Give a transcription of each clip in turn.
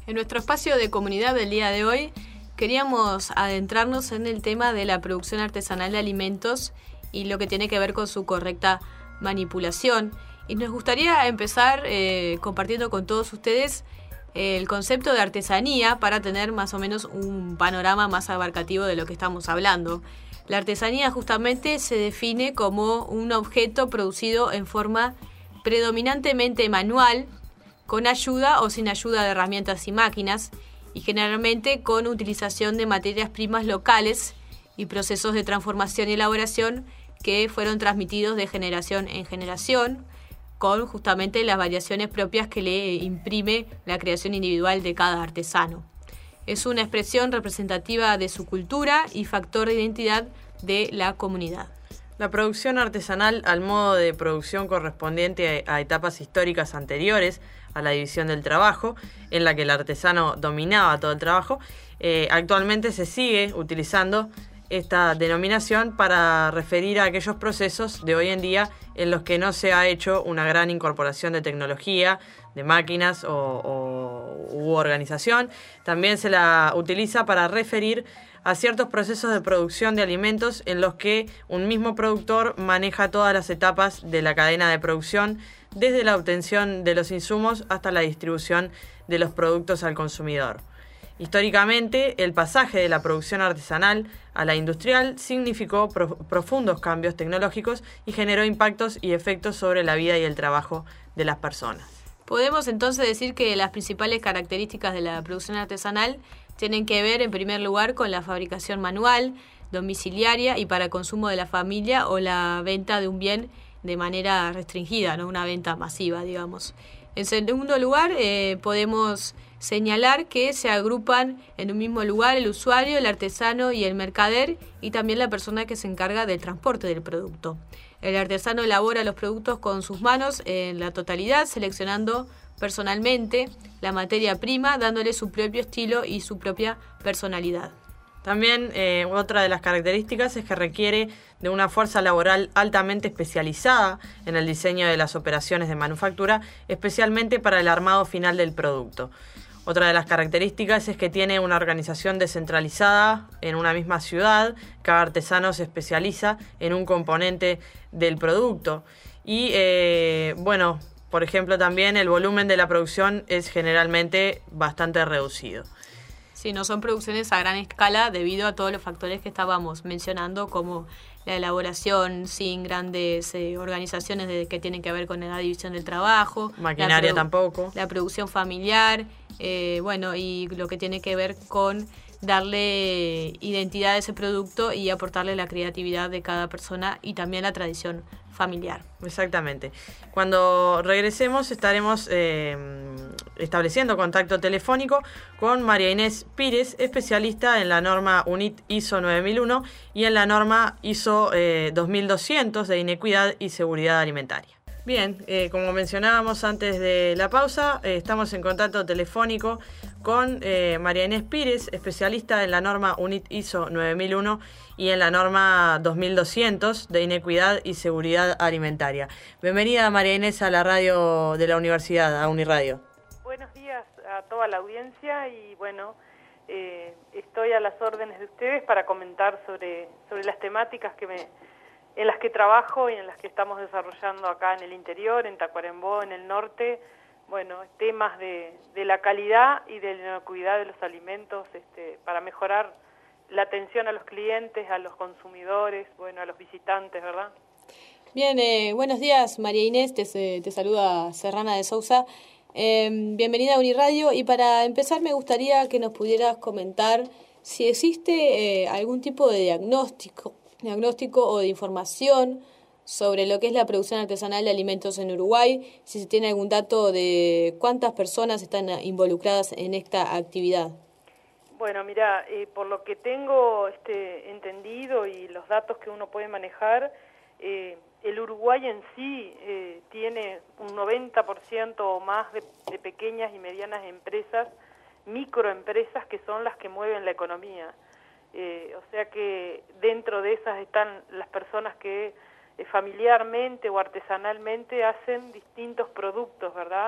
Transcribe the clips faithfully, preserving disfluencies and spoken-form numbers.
En nuestro espacio de comunidad del día de hoy queríamos adentrarnos en el tema de la producción artesanal de alimentos y lo que tiene que ver con su correcta manipulación. Y nos gustaría empezar eh, compartiendo con todos ustedes el concepto de artesanía para tener más o menos un panorama más abarcativo de lo que estamos hablando. La artesanía justamente se define como un objeto producido en forma predominantemente manual, con ayuda o sin ayuda de herramientas y máquinas, y generalmente con utilización de materias primas locales y procesos de transformación y elaboración que fueron transmitidos de generación en generación, con justamente las variaciones propias que le imprime la creación individual de cada artesano. Es una expresión representativa de su cultura y factor de identidad de la comunidad. La producción artesanal, al modo de producción correspondiente a etapas históricas anteriores a la división del trabajo, en la que el artesano dominaba todo el trabajo, eh, actualmente se sigue utilizando esta denominación para referir a aquellos procesos de hoy en día en los que no se ha hecho una gran incorporación de tecnología, de máquinas o, o u organización. También se la utiliza para referir a ciertos procesos de producción de alimentos en los que un mismo productor maneja todas las etapas de la cadena de producción, desde la obtención de los insumos hasta la distribución de los productos al consumidor. Históricamente, el pasaje de la producción artesanal a la industrial significó pro- profundos cambios tecnológicos y generó impactos y efectos sobre la vida y el trabajo de las personas. Podemos entonces decir que las principales características de la producción artesanal tienen que ver en primer lugar con la fabricación manual, domiciliaria y para consumo de la familia, o la venta de un bien de manera restringida, no una venta masiva, digamos. En segundo lugar, eh, podemos señalar que se agrupan en un mismo lugar el usuario, el artesano y el mercader, y también la persona que se encarga del transporte del producto. El artesano elabora los productos con sus manos en la totalidad, seleccionando personalmente la materia prima, dándole su propio estilo y su propia personalidad. También eh, otra de las características es que requiere de una fuerza laboral altamente especializada en el diseño de las operaciones de manufactura, especialmente para el armado final del producto. Otra de las características es que tiene una organización descentralizada en una misma ciudad. Cada artesano se especializa en un componente del producto. Y eh, bueno, por ejemplo, también el volumen de la producción es generalmente bastante reducido. Sí, no son producciones a gran escala debido a todos los factores que estábamos mencionando, como la elaboración sin grandes eh, organizaciones de, que tienen que ver con la división del trabajo. Maquinaria la produ- tampoco. La producción familiar, eh, bueno, y lo que tiene que ver con darle identidad a ese producto y aportarle la creatividad de cada persona y también la tradición familiar. Exactamente. Cuando regresemos estaremos eh, estableciendo contacto telefónico con María Inés Pires, especialista en la norma U N I T I S O nueve mil uno y en la norma I S O eh, dos mil doscientos de inequidad y seguridad alimentaria. Bien, eh, como mencionábamos antes de la pausa, eh, estamos en contacto telefónico con eh, María Inés Pires, especialista en la norma U N I T I S O nueve mil uno y en la norma dos mil doscientos de inequidad y seguridad alimentaria. Bienvenida, María Inés, a la radio de la universidad, a Uniradio. Buenos días a toda la audiencia y bueno, eh, estoy a las órdenes de ustedes para comentar sobre, sobre las temáticas que me... en las que trabajo y en las que estamos desarrollando acá en el interior, en Tacuarembó, en el norte, bueno, temas de, de la calidad y de la inocuidad de los alimentos este, para mejorar la atención a los clientes, a los consumidores, bueno, a los visitantes, ¿verdad? Bien, eh, buenos días, María Inés, te, te saluda Serrana de Sousa. Eh, bienvenida a Uniradio, y para empezar me gustaría que nos pudieras comentar si existe eh, algún tipo de diagnóstico diagnóstico o de información sobre lo que es la producción artesanal de alimentos en Uruguay, si se tiene algún dato de cuántas personas están involucradas en esta actividad. Bueno, mira, eh, por lo que tengo este, entendido y los datos que uno puede manejar, eh, el Uruguay en sí eh, tiene un noventa por ciento o más de, de pequeñas y medianas empresas, microempresas, que son las que mueven la economía. Eh, o sea que dentro de esas están las personas que eh, familiarmente o artesanalmente hacen distintos productos, ¿verdad?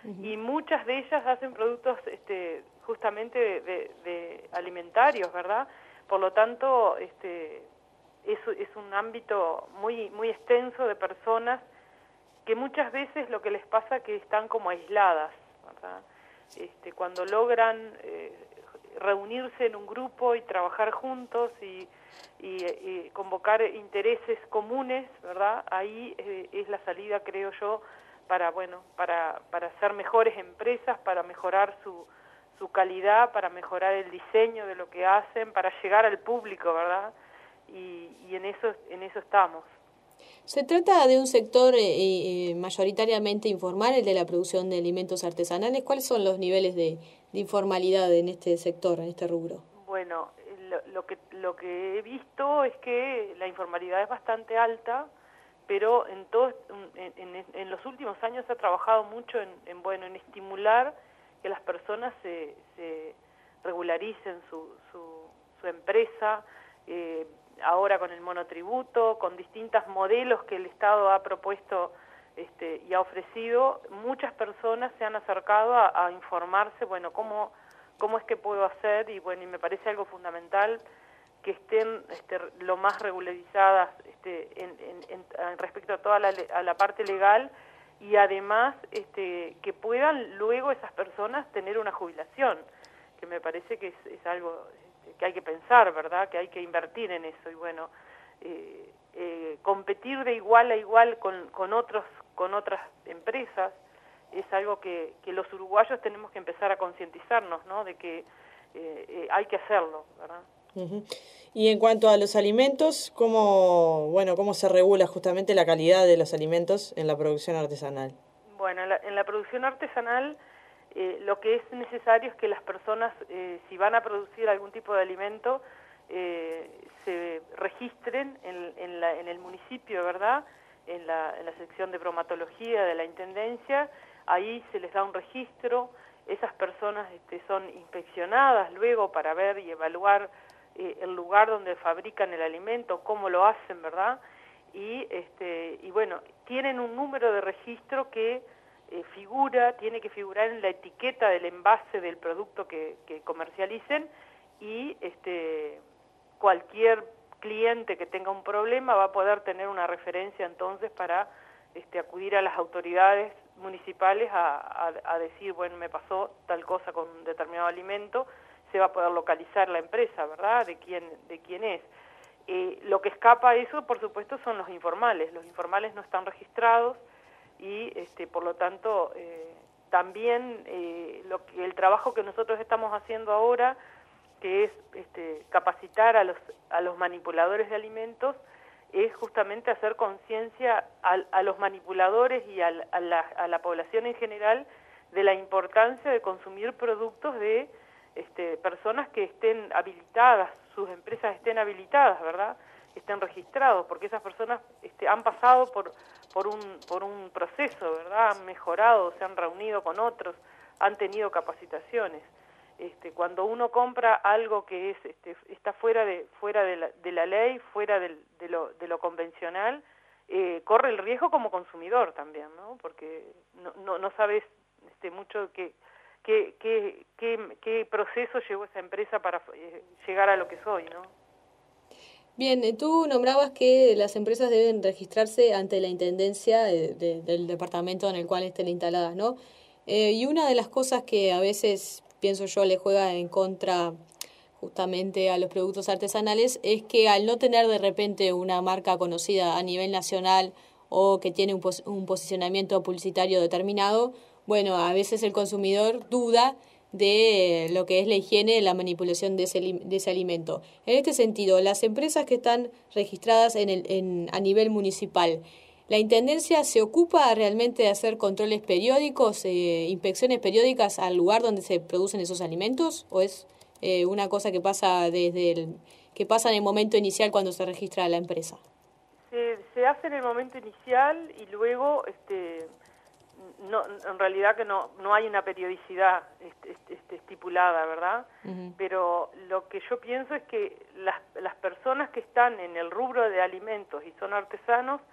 Uh-huh. Y muchas de ellas hacen productos este, justamente de, de, de alimentarios, ¿verdad? Por lo tanto, este, es, es un ámbito muy, muy extenso de personas que muchas veces lo que les pasa es que están como aisladas, ¿verdad? Este, cuando logran eh, reunirse en un grupo y trabajar juntos y, y, y convocar intereses comunes, ¿verdad? Ahí eh, es la salida, creo yo, para bueno, para para ser mejores empresas, para mejorar su su calidad, para mejorar el diseño de lo que hacen, para llegar al público, ¿verdad? Y, y en eso en eso estamos. Se trata de un sector eh, eh, mayoritariamente informal, el de la producción de alimentos artesanales. ¿Cuáles son los niveles de, de informalidad en este sector, en este rubro? Bueno, lo, lo que lo que he visto es que la informalidad es bastante alta, pero en todos en, en, en los últimos años se ha trabajado mucho en, en bueno en estimular que las personas se, se regularicen su, su, su empresa, eh, ahora con el monotributo, con distintos modelos que el Estado ha propuesto este, y ha ofrecido, muchas personas se han acercado a, a informarse, bueno, cómo, cómo es que puedo hacer, y bueno, y me parece algo fundamental que estén este, lo más regularizadas este, en, en, en, respecto a toda la, a la parte legal, y además este, que puedan luego esas personas tener una jubilación, que me parece que es, es algo este, que hay que pensar, ¿verdad?, que hay que invertir en eso, y bueno, eh, eh, competir de igual a igual con, con, otros, con otras empresas es algo que, que los uruguayos tenemos que empezar a concientizarnos, ¿no?, de que eh, eh, hay que hacerlo, ¿verdad? Uh-huh. Y en cuanto a los alimentos, ¿cómo, bueno, cómo se regula justamente la calidad de los alimentos en la producción artesanal? Bueno, en la, en la producción artesanal eh, lo que es necesario es que las personas, eh, si van a producir algún tipo de alimento, eh, se registren en, en, la, en el municipio, ¿verdad?, en la, en la sección de bromatología de la Intendencia. Ahí se les da un registro, esas personas este, son inspeccionadas luego para ver y evaluar Eh, el lugar donde fabrican el alimento, cómo lo hacen, ¿verdad? Y, este, y bueno, tienen un número de registro que eh, figura, tiene que figurar en la etiqueta del envase del producto que, que comercialicen, y este, cualquier cliente que tenga un problema va a poder tener una referencia entonces para este, acudir a las autoridades municipales a, a, a decir, bueno, me pasó tal cosa con un determinado alimento. Se va a poder localizar la empresa, ¿verdad?, de quién, de quién es. Eh, lo que escapa a eso, por supuesto, son los informales. Los informales no están registrados y, este, por lo tanto, eh, también eh, lo que, el trabajo que nosotros estamos haciendo ahora, que es este, capacitar a los, a los manipuladores de alimentos, es justamente hacer conciencia a, a los manipuladores y a, a, la, a la población en general de la importancia de consumir productos de Este, personas que estén habilitadas, sus empresas estén habilitadas, ¿verdad?, estén registrados, porque esas personas este, han pasado por, por, un, por un proceso, ¿verdad?, han mejorado, se han reunido con otros, han tenido capacitaciones. Este, cuando uno compra algo que es este, está fuera de fuera de la, de la ley, fuera del, de, lo, de lo convencional, eh, corre el riesgo como consumidor también, ¿no?, porque no, no, no sabes este, mucho que ¿Qué, qué, qué, qué proceso llevó esa empresa para eh, llegar a lo que soy, ¿no? Bien, tú nombrabas que las empresas deben registrarse ante la intendencia de, de, del departamento en el cual estén instaladas, ¿no? Eh, y una de las cosas que a veces, pienso yo, le juega en contra justamente a los productos artesanales es que al no tener de repente una marca conocida a nivel nacional o que tiene un, pos- un posicionamiento publicitario determinado, bueno, a veces el consumidor duda de lo que es la higiene, la manipulación de ese, de ese alimento. En este sentido, las empresas que están registradas en el, en, a nivel municipal, ¿la Intendencia se ocupa realmente de hacer controles periódicos, eh, inspecciones periódicas al lugar donde se producen esos alimentos? ¿O es eh, una cosa que pasa desde el, que pasa en el momento inicial cuando se registra la empresa? Se, se hace en el momento inicial y luego... este No, en realidad que no no hay una periodicidad este, este, estipulada, ¿verdad? Uh-huh. Pero lo que yo pienso es que las, las personas que están en el rubro de alimentos y son artesanos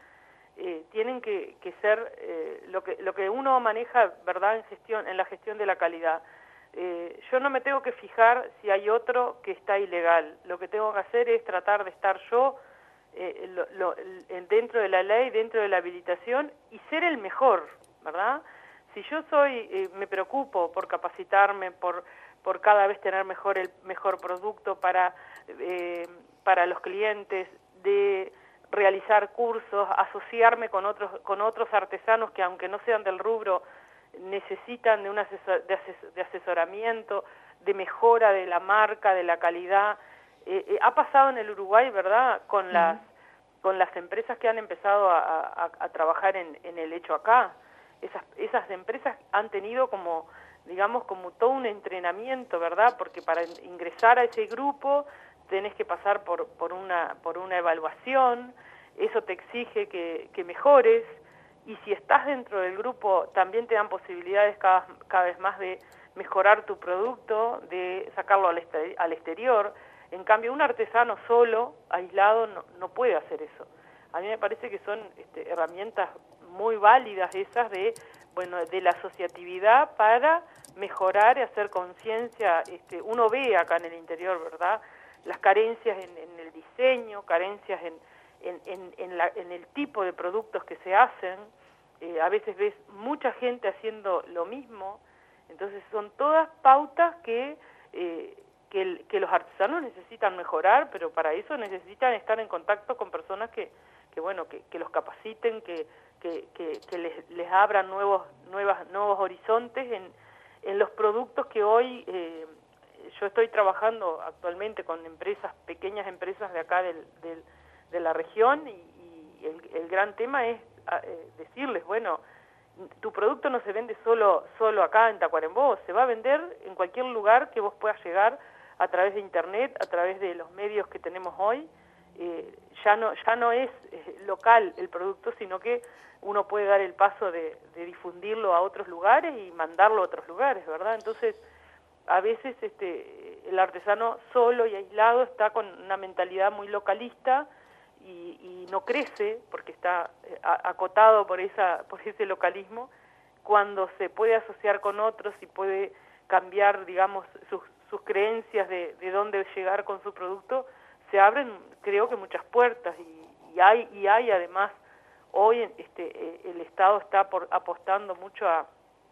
eh, tienen que, que ser eh, lo que lo que uno maneja, ¿verdad?, en gestión, en la gestión de la calidad. Eh, yo no me tengo que fijar si hay otro que está ilegal. Lo que tengo que hacer es tratar de estar yo eh, lo, lo, dentro de la ley, dentro de la habilitación y ser el mejor, ¿verdad? Si yo soy, eh, me preocupo por capacitarme, por por cada vez tener mejor el mejor producto para eh, para los clientes, de realizar cursos, asociarme con otros con otros artesanos que aunque no sean del rubro necesitan de un asesor, de, ases, de asesoramiento, de mejora de la marca, de la calidad. Eh, eh, ha pasado en el Uruguay, ¿verdad?, con uh-huh. las con las empresas que han empezado a, a, a trabajar en, en el hecho acá. Esas, esas empresas han tenido como, digamos, como todo un entrenamiento, ¿verdad?, porque para ingresar a ese grupo tenés que pasar por, por, una, por una evaluación, eso te exige que, que mejores, y si estás dentro del grupo también te dan posibilidades cada, cada vez más de mejorar tu producto, de sacarlo al, este, al exterior. En cambio, un artesano solo, aislado, no, no puede hacer eso. A mí me parece que son este, herramientas muy válidas esas de, bueno, de la asociatividad para mejorar y hacer conciencia. Este, uno ve acá en el interior, ¿verdad?, las carencias en, en el diseño, carencias en, en, en, en, la, en el tipo de productos que se hacen. Eh, a veces ves mucha gente haciendo lo mismo. Entonces son todas pautas que, eh, que, el, que los artesanos necesitan mejorar, pero para eso necesitan estar en contacto con personas que, que bueno, que, que los capaciten, que, que, que, que les, les abran nuevos, nuevas, nuevos horizontes en, en los productos que hoy... Eh, yo estoy trabajando actualmente con empresas, pequeñas empresas de acá del, del, de la región, y, y el, el gran tema es eh, decirles, bueno, tu producto no se vende solo solo acá en Tacuarembó, se va a vender en cualquier lugar que vos puedas llegar a través de internet, a través de los medios que tenemos hoy. Eh, ya no ya no es eh, local el producto, sino que uno puede dar el paso de, de difundirlo a otros lugares y mandarlo a otros lugares, ¿verdad? Entonces, a veces este, el artesano solo y aislado está con una mentalidad muy localista y, y no crece porque está eh, acotado por esa por ese localismo, cuando se puede asociar con otros y puede cambiar, digamos, sus, sus creencias de, de dónde llegar con su producto, se abren, creo que muchas puertas, y, y hay y hay además hoy este, el Estado está por, apostando mucho a,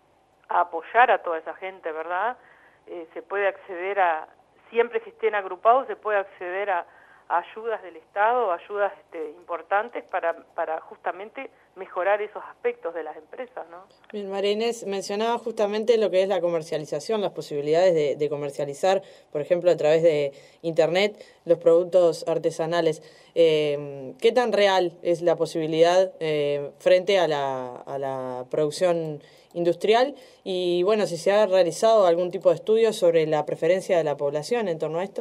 a apoyar a toda esa gente, ¿verdad? Eh, se puede acceder a, siempre que estén agrupados, se puede acceder a, a ayudas del Estado, ayudas este, importantes para, para justamente mejorar esos aspectos de las empresas, ¿no? Bien, María Inés, mencionaba justamente lo que es la comercialización, las posibilidades de, de comercializar, por ejemplo, a través de Internet, los productos artesanales. Eh, ¿Qué tan real es la posibilidad eh, frente a la, a la producción industrial? Y bueno, si se ha realizado algún tipo de estudio sobre la preferencia de la población en torno a esto.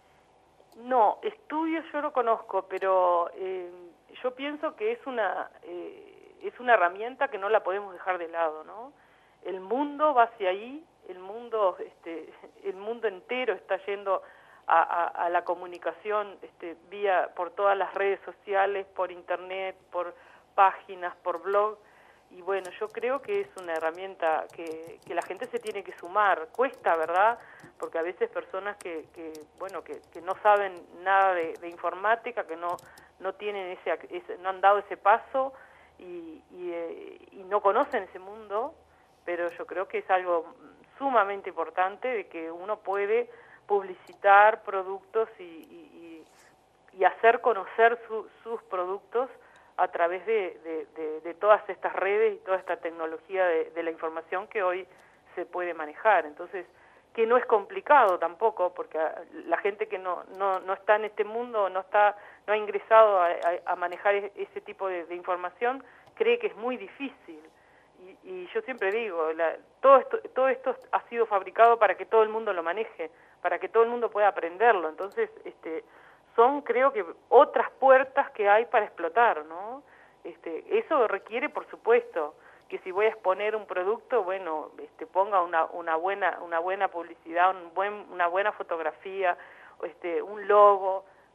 No, estudios yo no conozco, pero eh, yo pienso que es una eh, es una herramienta que no la podemos dejar de lado, ¿no? El mundo va hacia ahí, el mundo este el mundo entero está yendo a, a, a la comunicación este, vía por todas las redes sociales, por internet, por páginas, por blog. Y bueno, yo creo que es una herramienta que, que la gente se tiene que sumar. Cuesta, ¿verdad? Porque a veces personas que, que bueno, que, que no saben nada de, de informática, que no no tienen ese, ese no han dado ese paso y, y, eh, y no conocen ese mundo, pero yo creo que es algo sumamente importante de que uno puede publicitar productos y, y, y hacer conocer su, sus productos a través de, de, de, de todas estas redes y toda esta tecnología de, de la información que hoy se puede manejar. Entonces, que no es complicado tampoco, porque la gente que no, no, no está en este mundo, no está no ha ingresado a, a, a manejar ese tipo de, de información, cree que es muy difícil. Y, y yo siempre digo, la, todo, esto, todo esto ha sido fabricado para que todo el mundo lo maneje, para que todo el mundo pueda aprenderlo. Entonces, este son creo que otras puertas que hay para explotar, ¿no? Este, eso requiere, por supuesto, que si voy a exponer un producto, bueno, este, ponga una, una buena una buena publicidad, un buen, una buena fotografía, este, un logo,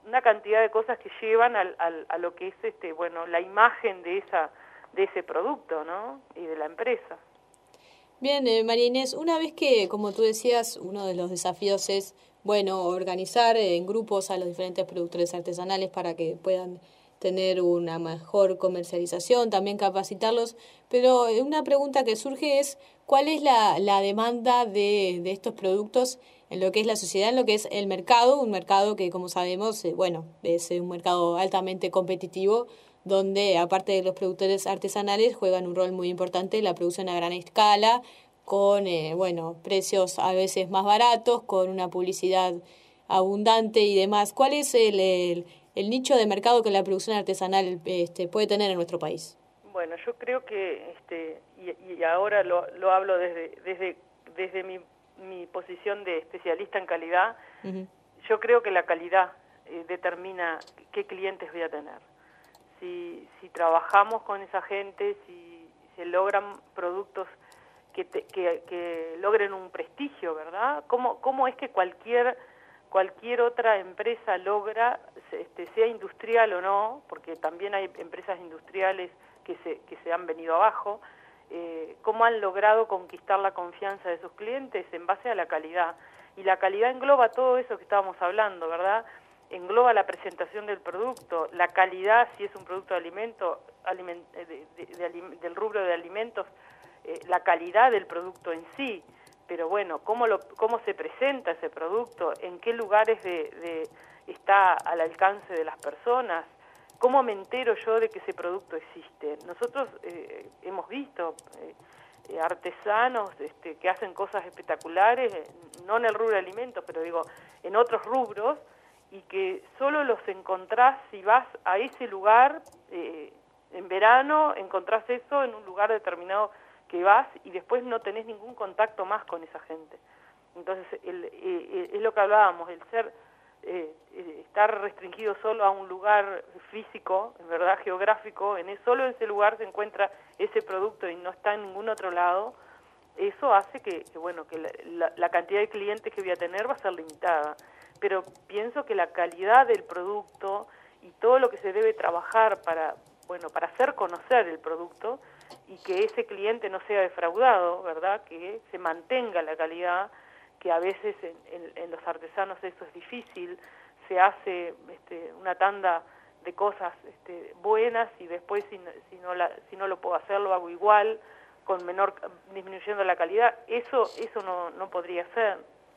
una cantidad de cosas que llevan al, al, a lo que es este bueno la imagen de esa de ese producto, ¿no? Y de la empresa. Bien, eh, María Inés, una vez que, como tú decías, uno de los desafíos es, bueno, organizar en grupos a los diferentes productores artesanales para que puedan tener una mejor comercialización, también capacitarlos, pero una pregunta que surge es, ¿cuál es la, la demanda de, de estos productos en lo que es la sociedad, en lo que es el mercado? Un mercado que, como sabemos, eh, bueno, es un mercado altamente competitivo, donde aparte de los productores artesanales juegan un rol muy importante en la producción a gran escala, con eh, bueno, precios a veces más baratos, con una publicidad abundante y demás. ¿Cuál es el, el, el nicho de mercado que la producción artesanal este, puede tener en nuestro país? Bueno, yo creo que, este, y, y ahora lo, lo hablo desde, desde, desde mi, mi posición de especialista en calidad, uh-huh. Yo creo que la calidad eh, determina qué clientes voy a tener. Si, si trabajamos con esa gente, si se logran productos que, te, que, que logren un prestigio, ¿verdad? ¿Cómo, cómo es que cualquier, cualquier otra empresa logra, este, sea industrial o no, porque también hay empresas industriales que se, que se han venido abajo, eh, cómo han logrado conquistar la confianza de sus clientes en base a la calidad? Y la calidad engloba todo eso que estábamos hablando, ¿verdad? Engloba la presentación del producto, la calidad, si es un producto de alimento, aliment, de, de, de, de, del rubro de alimentos, eh, la calidad del producto en sí, pero bueno, cómo, lo, cómo se presenta ese producto, en qué lugares de, de, está al alcance de las personas, cómo me entero yo de que ese producto existe. Nosotros eh, hemos visto eh, artesanos este, que hacen cosas espectaculares, no en el rubro de alimentos, pero digo, en otros rubros, y que solo los encontrás si vas a ese lugar, eh, en verano encontrás eso en un lugar determinado que vas y después no tenés ningún contacto más con esa gente. Entonces, el, eh, es lo que hablábamos, el ser, eh, estar restringido solo a un lugar físico, en verdad geográfico, en el, solo en ese lugar se encuentra ese producto y no está en ningún otro lado, eso hace que, que bueno, que la, la, la cantidad de clientes que voy a tener va a ser limitada. Pero pienso que la calidad del producto y todo lo que se debe trabajar para, bueno, para hacer conocer el producto y que ese cliente no sea defraudado, ¿verdad? Que se mantenga la calidad, que a veces en, en, en los artesanos eso es difícil, se hace este, una tanda de cosas este, buenas y después si, si, no la, si no lo puedo hacer lo hago igual, con menor, disminuyendo la calidad, eso, eso no, no podría ser.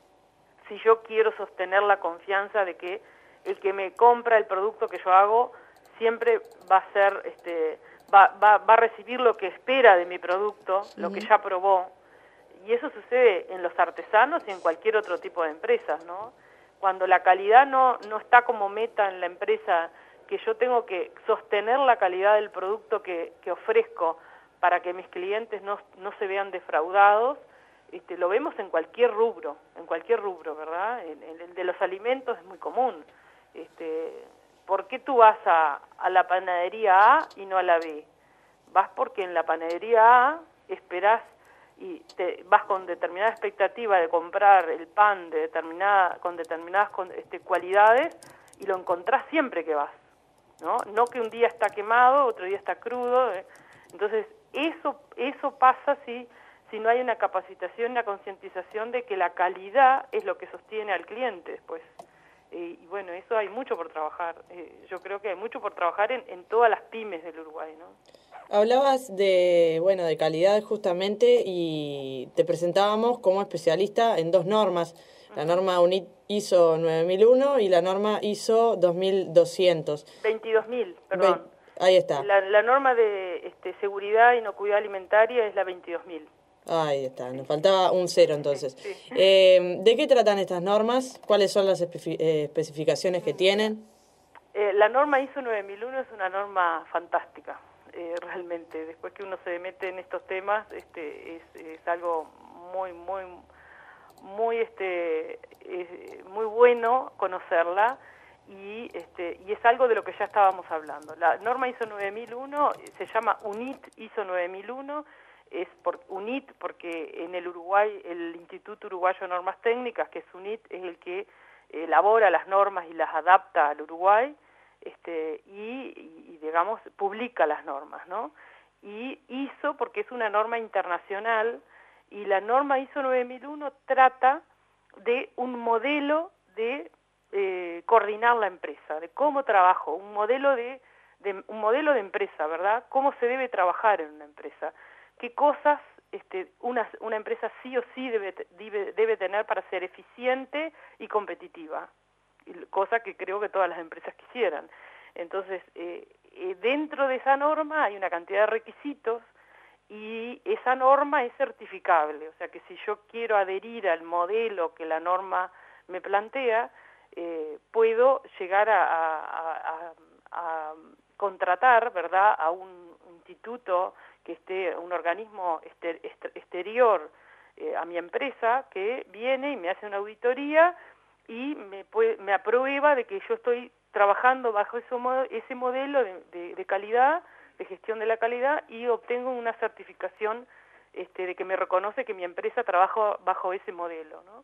Si yo quiero sostener la confianza de que el que me compra el producto que yo hago siempre va a ser, este, va, va, va a recibir lo que espera de mi producto, uh-huh. Lo que ya probó, y eso sucede en los artesanos y en cualquier otro tipo de empresas, ¿no? Cuando la calidad no, no está como meta en la empresa, que yo tengo que sostener la calidad del producto que, que ofrezco para que mis clientes no, no se vean defraudados. Este, lo vemos en cualquier rubro, en cualquier rubro, ¿verdad? En, en el de los alimentos es muy común. Este, ¿por qué tú vas a, a la panadería A y no a la B? Vas porque en la panadería A esperás y te, vas con determinada expectativa de comprar el pan de determinada, con determinadas con, este, cualidades y lo encontrás siempre que vas, ¿no? No que un día está quemado, otro día está crudo. ¿eh? Entonces, eso, eso pasa si... si no hay una capacitación y una concientización de que la calidad es lo que sostiene al cliente después. Eh, y bueno, eso hay mucho por trabajar. Eh, yo creo que hay mucho por trabajar en, en todas las pymes del Uruguay, ¿no? Hablabas de, bueno, de calidad justamente y te presentábamos como especialista en dos normas, la norma U N I T I S O nueve mil uno y la norma I S O dos mil doscientos. veintidós mil, perdón. Ve- ahí está. La, la norma de este, seguridad e inocuidad alimentaria es la veintidós mil. Ahí está, nos faltaba un cero entonces. Sí, sí. Eh, ¿De qué tratan estas normas? ¿Cuáles son las espe- eh, especificaciones que tienen? Eh, la norma I S O nueve mil uno es una norma fantástica, eh, realmente. Después que uno se mete en estos temas, este, es, es algo muy, muy, muy, este, es muy bueno conocerla y, este, y es algo de lo que ya estábamos hablando. La norma I S O nueve mil uno se llama U N I T I S O nueve mil uno. Es por U N I T porque en el Uruguay, el Instituto Uruguayo de Normas Técnicas, que es U N I T, es el que elabora las normas y las adapta al Uruguay, este, y, y, y digamos, publica las normas, ¿no? Y I S O, porque es una norma internacional, y la norma I S O nueve mil uno trata de un modelo de eh, coordinar la empresa, de cómo trabajo, un modelo de, de un modelo de empresa, ¿verdad? Cómo se debe trabajar en una empresa, qué cosas este, una, una empresa sí o sí debe, debe, debe tener para ser eficiente y competitiva, cosa que creo que todas las empresas quisieran. Entonces, eh, eh, dentro de esa norma hay una cantidad de requisitos y esa norma es certificable, o sea que si yo quiero adherir al modelo que la norma me plantea, eh, puedo llegar a, a, a, a contratar, ¿verdad?, a un instituto que esté, un organismo exter, exterior eh, a mi empresa, que viene y me hace una auditoría y me, puede, me aprueba de que yo estoy trabajando bajo ese, ese modelo de, de, de calidad, de gestión de la calidad, y obtengo una certificación este, de que me reconoce que mi empresa trabaja bajo ese modelo, ¿no?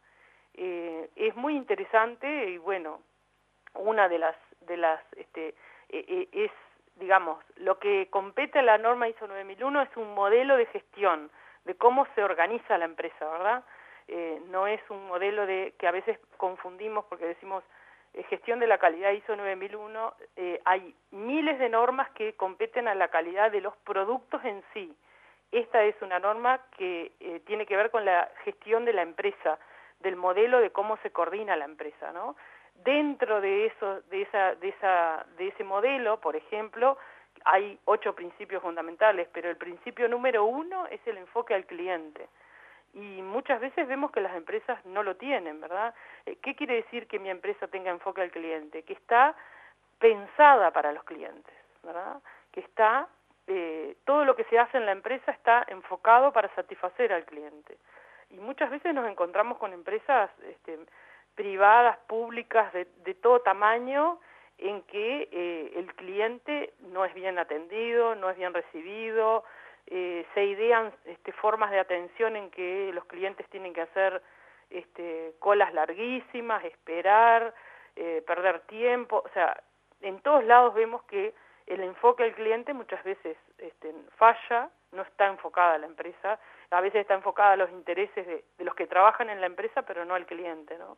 Eh, es muy interesante y bueno, una de las, de las este, eh, eh, es, digamos, lo que compete a la norma I S O nueve mil uno es un modelo de gestión, de cómo se organiza la empresa, ¿verdad? Eh, no es un modelo de que a veces confundimos porque decimos eh, gestión de la calidad I S O nueve mil uno, eh, hay miles de normas que competen a la calidad de los productos en sí. Esta es una norma que eh, tiene que ver con la gestión de la empresa, del modelo de cómo se coordina la empresa, ¿no? Dentro de eso, de esa, de esa, de ese modelo, por ejemplo, hay ocho principios fundamentales, pero el principio número uno es el enfoque al cliente. Y muchas veces vemos que las empresas no lo tienen, ¿verdad? ¿Qué quiere decir que mi empresa tenga enfoque al cliente? Que está pensada para los clientes, ¿verdad? Que está, eh, todo lo que se hace en la empresa está enfocado para satisfacer al cliente. Y muchas veces nos encontramos con empresas este, privadas, públicas, de, de todo tamaño, en que eh, el cliente no es bien atendido, no es bien recibido, eh, se idean este, formas de atención en que los clientes tienen que hacer este, colas larguísimas, esperar, eh, perder tiempo, o sea, en todos lados vemos que el enfoque al cliente muchas veces este, falla, no está enfocada a la empresa, a veces está enfocada a los intereses de, de los que trabajan en la empresa, pero no al cliente, ¿no?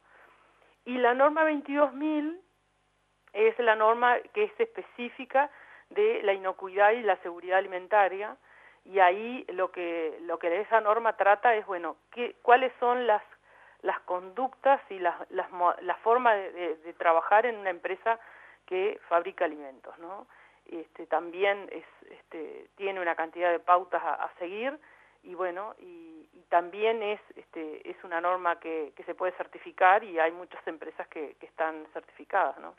Y la norma veintidós mil es la norma que es específica de la inocuidad y la seguridad alimentaria, y ahí lo que lo que esa norma trata es, bueno, qué, cuáles son las las conductas y las, las la forma de, de, de trabajar en una empresa que fabrica alimentos, ¿no? Este, también es, este, tiene una cantidad de pautas a, a seguir, y bueno, y, y también es, este, es una norma que, que se puede certificar, y hay muchas empresas que, que están certificadas, ¿no?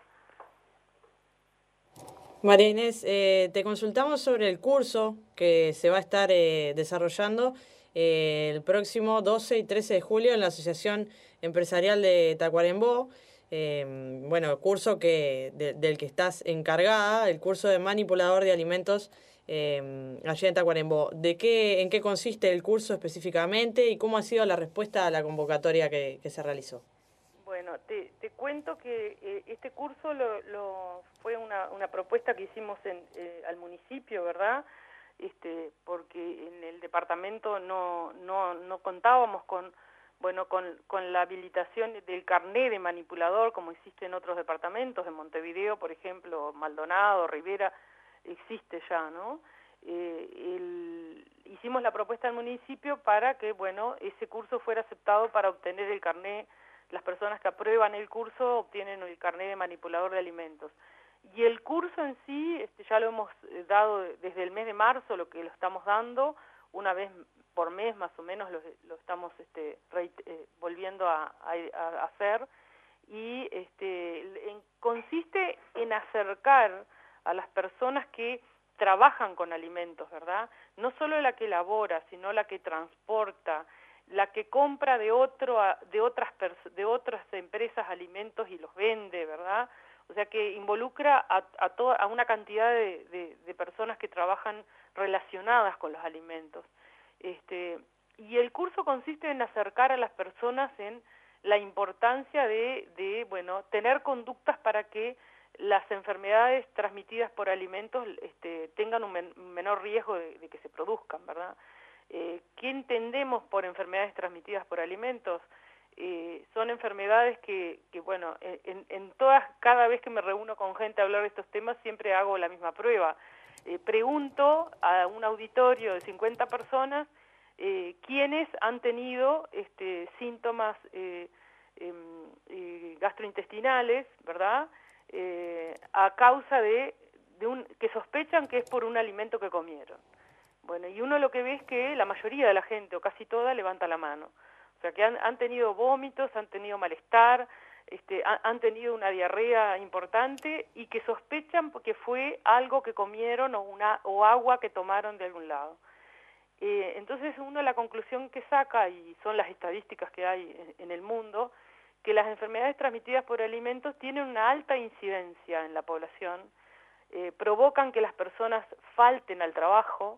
María Inés, eh, te consultamos sobre el curso que se va a estar eh, desarrollando eh, el próximo doce y trece de julio en la Asociación Empresarial de Tacuarembó. Eh, bueno, curso que de, del que estás encargada, el curso de manipulador de alimentos eh, allá en Tacuarembó. ¿De qué, en qué consiste el curso específicamente y cómo ha sido la respuesta a la convocatoria que, que se realizó? Bueno, te, te cuento que eh, este curso lo, lo fue una, una propuesta que hicimos en, eh, al municipio, ¿verdad? Este, porque en el departamento no, no, no contábamos con, bueno, con, con la habilitación del carné de manipulador, como existe en otros departamentos, de Montevideo, por ejemplo, Maldonado, Rivera, existe ya, ¿no? Eh, el, hicimos la propuesta al municipio para que, bueno, ese curso fuera aceptado para obtener el carné. Las personas que aprueban el curso obtienen el carnet de manipulador de alimentos. Y el curso en sí, este, ya lo hemos dado desde el mes de marzo, lo que lo estamos dando, una vez por mes más o menos lo, lo estamos este, re, eh, volviendo a, a, a hacer, y este, en, consiste en acercar a las personas que trabajan con alimentos, ¿verdad? No solo la que elabora, sino la que transporta, la que compra de otro de otras de otras empresas alimentos y los vende, ¿verdad? O sea que involucra a a, toda, a una cantidad de, de, de personas que trabajan relacionadas con los alimentos. Este, y el curso consiste en acercar a las personas en la importancia de, de bueno, tener conductas para que las enfermedades transmitidas por alimentos este, tengan un, men un menor riesgo de, de que se produzcan, ¿verdad? Eh, ¿Qué entendemos por enfermedades transmitidas por alimentos? Eh, son enfermedades que, que bueno, en, en todas, cada vez que me reúno con gente a hablar de estos temas, siempre hago la misma prueba. Eh, pregunto a un auditorio de cincuenta personas eh, quiénes han tenido este, síntomas eh, eh, eh, gastrointestinales, ¿verdad?, eh, a causa de, de un, que sospechan que es por un alimento que comieron. Bueno, y uno lo que ve es que la mayoría de la gente, o casi toda, levanta la mano. O sea, que han, han tenido vómitos, han tenido malestar, este, han, han tenido una diarrea importante y que sospechan que fue algo que comieron o, una, o agua que tomaron de algún lado. Eh, entonces uno la conclusión que saca, y son las estadísticas que hay en, en el mundo, que las enfermedades transmitidas por alimentos tienen una alta incidencia en la población, eh, provocan que las personas falten al trabajo,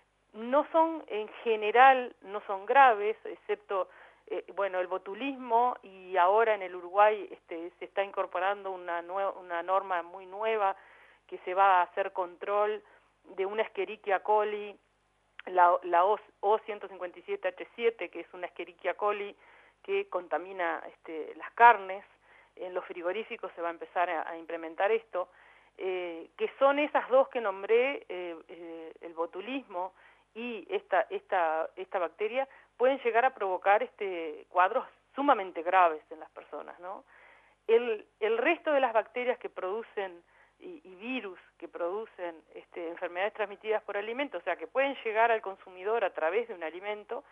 no son en general, no son graves, excepto eh, bueno, el botulismo, y ahora en el Uruguay este, se está incorporando una, una norma muy nueva que se va a hacer control de una Escherichia coli, la, la O ciento cincuenta y siete H siete, que es una Escherichia coli que contamina este, las carnes. En los frigoríficos se va a empezar a, a implementar esto, eh, que son esas dos que nombré, eh, eh, el botulismo y esta, esta, esta bacteria, pueden llegar a provocar este, cuadros sumamente graves en las personas, ¿no? El, el resto de las bacterias que producen y, y virus que producen este, enfermedades transmitidas por alimentos, o sea, que pueden llegar al consumidor a través de un alimento,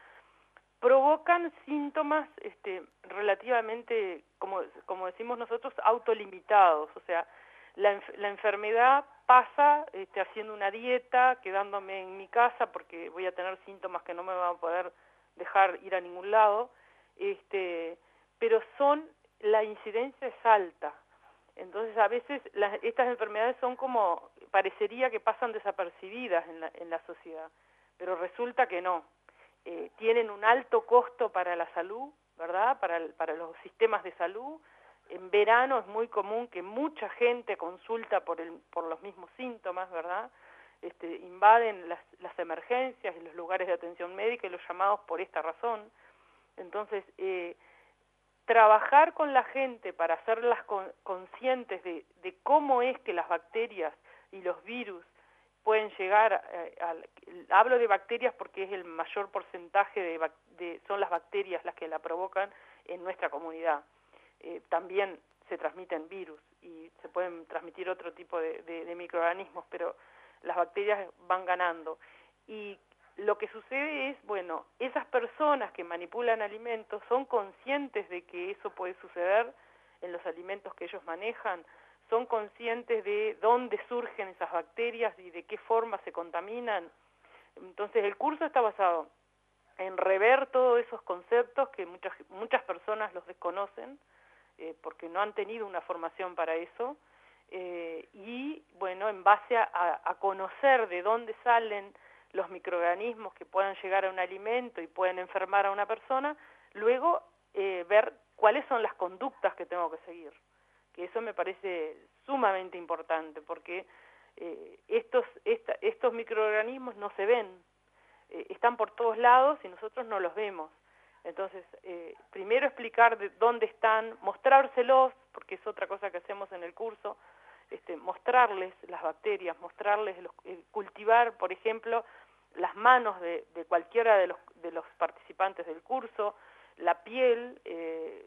provocan síntomas este, relativamente, como, como decimos nosotros, autolimitados. O sea, la, la enfermedad pasa este, haciendo una dieta, quedándome en mi casa porque voy a tener síntomas que no me van a poder dejar ir a ningún lado, este, pero son, la incidencia es alta. Entonces a veces las, estas enfermedades son como, parecería que pasan desapercibidas en la, en la sociedad, pero resulta que no. Eh, tienen un alto costo para la salud, ¿verdad?, para, el, para los sistemas de salud. En verano es muy común que mucha gente consulta por, el, por los mismos síntomas, ¿verdad? Este, invaden las, las emergencias y los lugares de atención médica y los llamados por esta razón. Entonces, eh, trabajar con la gente para hacerlas con, conscientes de, de cómo es que las bacterias y los virus pueden llegar, a, a, a, hablo de bacterias porque es el mayor porcentaje de, de, son las bacterias las que la provocan en nuestra comunidad. Eh, también se transmiten virus y se pueden transmitir otro tipo de, de, de microorganismos, pero las bacterias van ganando. Y lo que sucede es, bueno, esas personas que manipulan alimentos son conscientes de que eso puede suceder en los alimentos que ellos manejan, son conscientes de dónde surgen esas bacterias y de qué forma se contaminan. Entonces el curso está basado en rever todos esos conceptos que muchas, muchas personas los desconocen, eh, porque no han tenido una formación para eso, eh, y bueno, en base a, a conocer de dónde salen los microorganismos que puedan llegar a un alimento y pueden enfermar a una persona, luego eh, ver cuáles son las conductas que tengo que seguir. Que eso me parece sumamente importante, porque eh, estos, esta, estos microorganismos no se ven, eh, están por todos lados y nosotros no los vemos. Entonces, eh, primero explicar de dónde están, mostrárselos, porque es otra cosa que hacemos en el curso, este, mostrarles las bacterias, mostrarles, los, eh, cultivar, por ejemplo, las manos de, de cualquiera de los, de los participantes del curso, la piel, eh,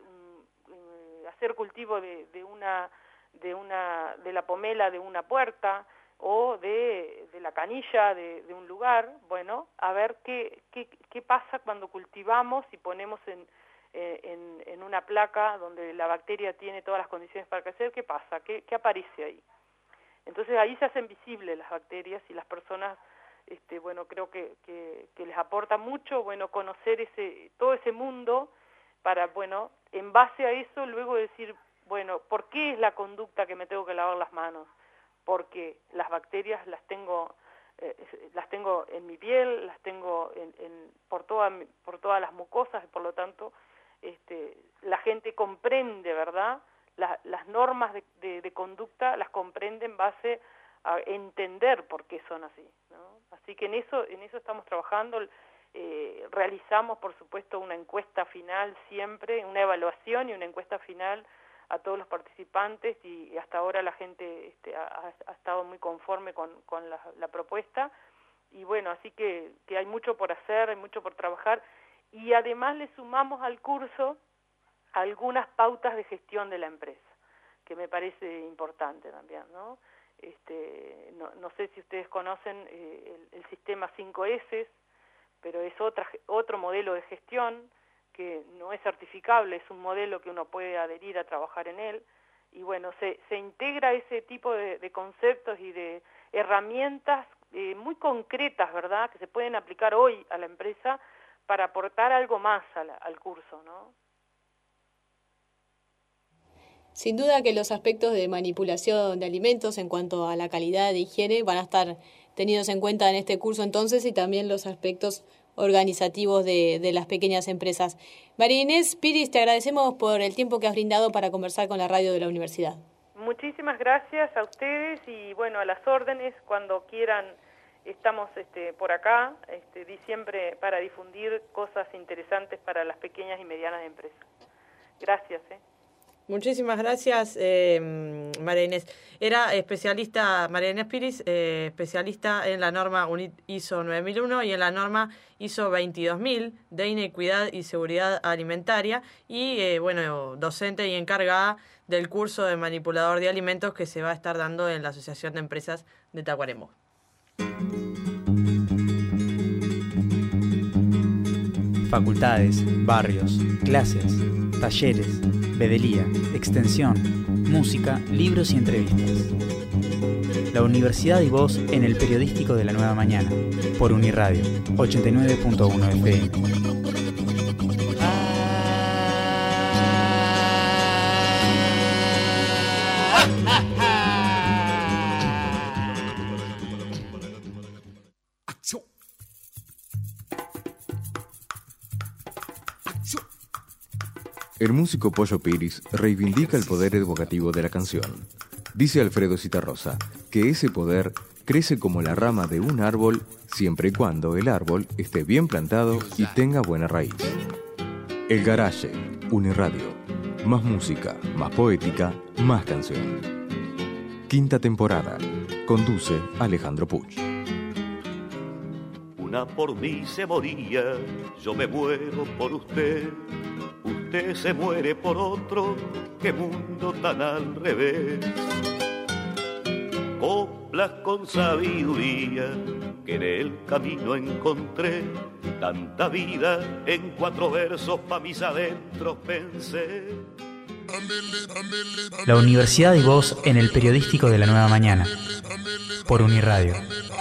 hacer cultivo de, de una de una de la pomela de una puerta o de, de la canilla de, de un lugar, bueno, a ver qué, qué, qué pasa cuando cultivamos y ponemos en, en, en una placa donde la bacteria tiene todas las condiciones para crecer, ¿qué pasa? ¿Qué, qué aparece ahí? Entonces ahí se hacen visibles las bacterias y las personas, este, bueno, creo que, que, que les aporta mucho, bueno, conocer ese todo ese mundo para, bueno, en base a eso luego decir, bueno, ¿por qué es la conducta que me tengo que lavar las manos? Porque las bacterias las tengo eh, las tengo en mi piel, las tengo en, en, por, toda, por todas las mucosas y por lo tanto este, la gente comprende, ¿verdad?, la, las normas de, de, de conducta, las comprende en base a entender por qué son así, ¿no? Así que en eso, en eso estamos trabajando. Eh, realizamos, por supuesto, una encuesta final siempre, una evaluación y una encuesta final a todos los participantes, y hasta ahora la gente este, ha, ha estado muy conforme con, con la, la propuesta, y bueno, así que, que hay mucho por hacer, hay mucho por trabajar, y además le sumamos al curso algunas pautas de gestión de la empresa, que me parece importante también, ¿no? Este, no, no sé si ustedes conocen eh, el, el sistema cinco ese, pero es otra, otro modelo de gestión que no es certificable, es un modelo que uno puede adherir a trabajar en él, y bueno, se, se integra ese tipo de, de conceptos y de herramientas eh, muy concretas, ¿verdad?, que se pueden aplicar hoy a la empresa para aportar algo más a la, al curso, ¿no? Sin duda que los aspectos de manipulación de alimentos en cuanto a la calidad de higiene van a estar tenidos en cuenta en este curso entonces, y también los aspectos organizativos de, de las pequeñas empresas. María Inés Piris, te agradecemos por el tiempo que has brindado para conversar con la radio de la universidad. Muchísimas gracias a ustedes, y bueno, a las órdenes, cuando quieran estamos este, por acá, este, siempre para difundir cosas interesantes para las pequeñas y medianas empresas. Gracias. ¿eh? Muchísimas gracias, eh, María Inés. Era especialista, María Inés Piris, eh, especialista en la norma U N I T I S O nueve mil uno y en la norma I S O veintidós mil de inequidad y seguridad alimentaria, y eh, bueno, docente y encargada del curso de manipulador de alimentos que se va a estar dando en la Asociación de Empresas de Tacuarembó. Facultades, barrios, clases, talleres, vedelía, extensión, música, libros y entrevistas. La Universidad y Vos en el periodístico de la Nueva Mañana, por Uniradio, ochenta y nueve punto uno F M. El músico Pollo Piris reivindica el poder evocativo de la canción. Dice Alfredo Citarrosa que ese poder crece como la rama de un árbol siempre y cuando el árbol esté bien plantado y tenga buena raíz. El Garage, Uniradio. Más música, más poética, más canción. Quinta temporada. Conduce Alejandro Puch. Una por mí se moría, yo me muero por usted. Usted se muere por otro, qué mundo tan al revés. Coplas con sabiduría, que en el camino encontré. Tanta vida en cuatro versos pa' mis adentros pensé. La Universidad y Vos en el periodístico de la Nueva Mañana, por Uniradio.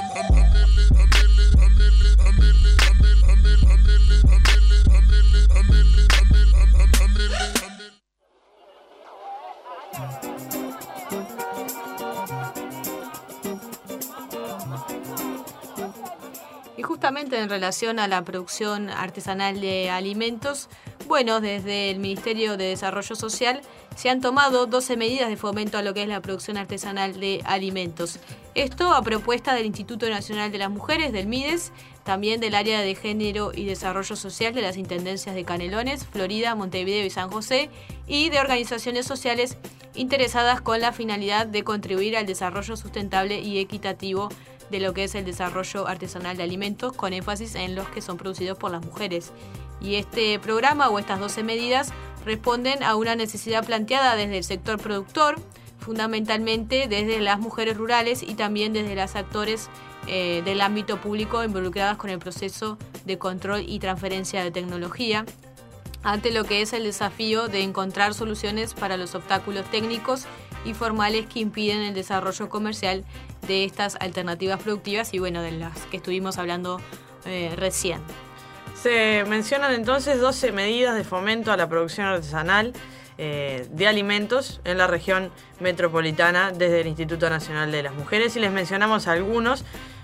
Y justamente en relación a la producción artesanal de alimentos, bueno, desde el Ministerio de Desarrollo Social se han tomado doce medidas de fomento a lo que es la producción artesanal de alimentos. Esto a propuesta del Instituto Nacional de las Mujeres, del MIDES, también del Área de Género y Desarrollo Social de las Intendencias de Canelones, Florida, Montevideo y San José, y de organizaciones sociales interesadas con la finalidad de contribuir al desarrollo sustentable y equitativo de lo que es el desarrollo artesanal de alimentos, con énfasis en los que son producidos por las mujeres. Y este programa o estas doce medidas responden a una necesidad planteada desde el sector productor, fundamentalmente desde las mujeres rurales y también desde los actores eh, del ámbito público involucradas con el proceso de control y transferencia de tecnología, ante lo que es el desafío de encontrar soluciones para los obstáculos técnicos y formales que impiden el desarrollo comercial de estas alternativas productivas y bueno, de las que estuvimos hablando eh, recién. Se mencionan entonces doce medidas de fomento a la producción artesanal eh, de alimentos en la región metropolitana desde el Instituto Nacional de las Mujeres, y les mencionamos algunos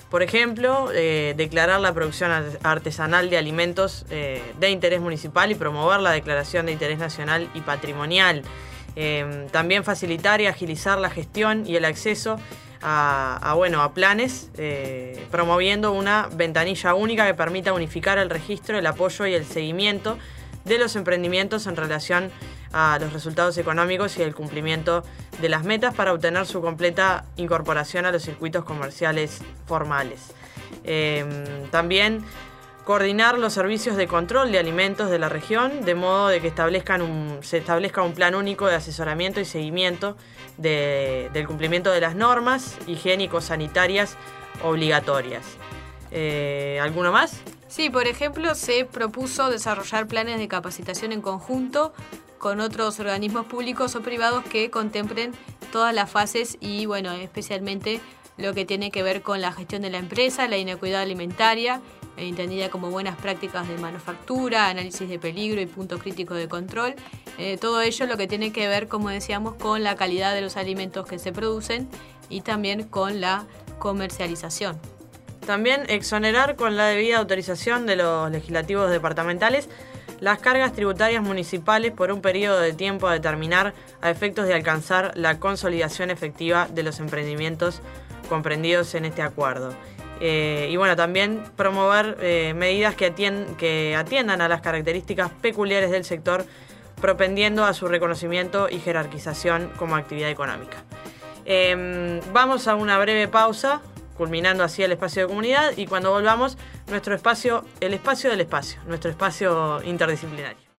Por ejemplo, eh, declarar la producción artesanal de alimentos eh, de interés municipal y promover la declaración de interés nacional y patrimonial. Eh, también facilitar y agilizar la gestión y el acceso a, a, bueno, a planes, eh, promoviendo una ventanilla única que permita unificar el registro, el apoyo y el seguimiento de los emprendimientos en relación a los resultados económicos y el cumplimiento de las metas para obtener su completa incorporación a los circuitos comerciales formales. Eh, también coordinar los servicios de control de alimentos de la región, de modo de que establezcan un, se establezca un plan único de asesoramiento y seguimiento de, del cumplimiento de las normas higiénico-sanitarias obligatorias. Eh, ¿Alguno más? Sí, por ejemplo, se propuso desarrollar planes de capacitación en conjunto con otros organismos públicos o privados que contemplen todas las fases y, bueno, especialmente lo que tiene que ver con la gestión de la empresa, la inocuidad alimentaria, entendida como buenas prácticas de manufactura, análisis de peligro y punto crítico de control. Eh, todo ello lo que tiene que ver, como decíamos, con la calidad de los alimentos que se producen y también con la comercialización. También exonerar con la debida autorización de los legislativos departamentales las cargas tributarias municipales por un periodo de tiempo a determinar a efectos de alcanzar la consolidación efectiva de los emprendimientos comprendidos en este acuerdo. Eh, y bueno, también promover eh, medidas que, atien- que atiendan a las características peculiares del sector, propendiendo a su reconocimiento y jerarquización como actividad económica. Eh, vamos a una breve pausa, culminando así el espacio de comunidad, y cuando volvamos, nuestro espacio, el espacio del espacio, nuestro espacio interdisciplinario.